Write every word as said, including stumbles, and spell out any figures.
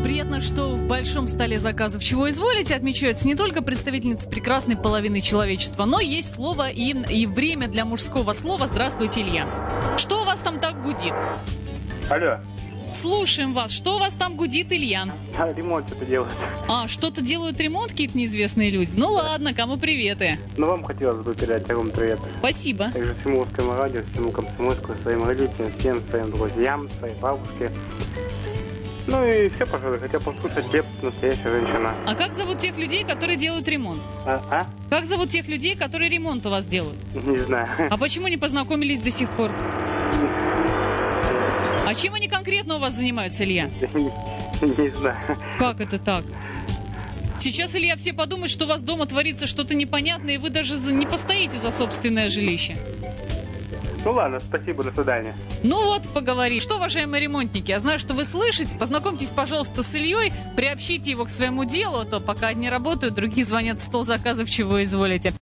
Приятно, что в большом столе заказов «Чего изволите» отмечаются не только представительницы прекрасной половины человечества, но есть слово и, и время для мужского слова. Здравствуйте, Илья. Что у вас там так гудит? Алло. Слушаем вас. Что у вас там гудит, Илья? А, ремонт что-то делают. А, что-то делают ремонт какие-то неизвестные люди? Ну ладно, кому приветы. Ну, вам хотелось бы передать огромный привет. Спасибо. Также всему русскому радио, всему комсомольскому, своим родителям, всем своим друзьям, своей бабушке. Ну и все, пожалуй, хотел послушать «Лепс, настоящая женщина». А как зовут тех людей, которые делают ремонт? А? а? Как зовут тех людей, которые ремонт у вас делают? Не знаю. А почему не познакомились до сих пор? А чем они конкретно у вас занимаются, Илья? Не знаю. Как это так? Сейчас, Илья, все подумают, что у вас дома творится что-то непонятное, и вы даже за- не постоите за собственное жилище. Ну ладно, спасибо, до свидания. Ну вот, поговорим. Что, уважаемые ремонтники, я знаю, что вы слышите. Познакомьтесь, пожалуйста, с Ильей, приобщите его к своему делу, а то пока одни работают, другие звонят в стол заказов, чего изволите.